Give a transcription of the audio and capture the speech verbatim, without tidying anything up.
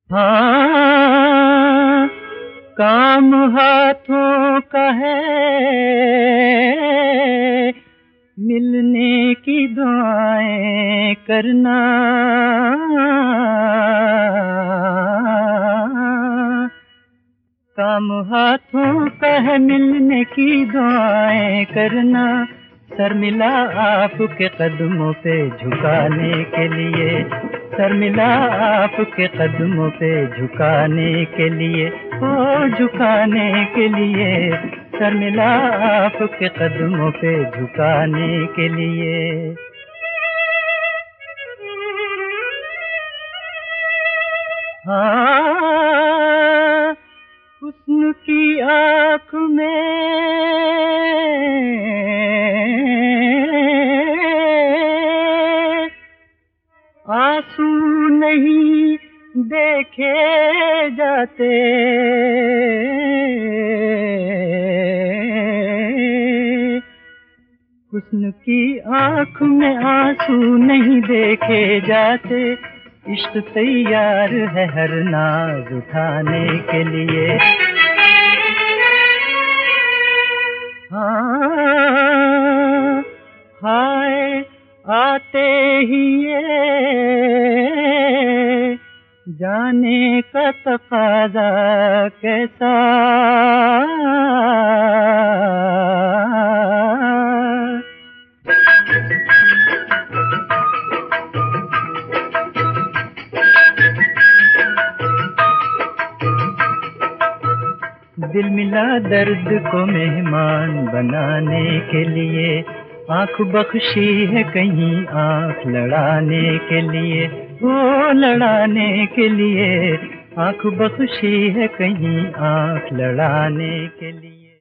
हाँ, काम हाथों का है, मिलने की दुआएं करना। काम हाथों का है, मिलने की दुआएं करना। सर मिला आपके कदमों पे झुकाने के लिए, सर मिला आपके कदमों पे झुकाने के लिए, ओ झुकाने के लिए। सर मिला आपके कदमों पे झुकाने के लिए। हाँ, हुस्न की आँख में आंसू नहीं देखे जाते, हुस्न की आँख में आंसू नहीं देखे जाते। इश्क तैयार है हर नाज उठाने के लिए। हाँ, हाय आते ही ये जाने का तकाज़ा कैसा, दिल मिला दर्द को मेहमान बनाने के लिए। आँख बख्शी है कहीं आँख लड़ाने के लिए, वो लड़ाने के लिए। आँख बख्शी है कहीं आँख लड़ाने के लिए।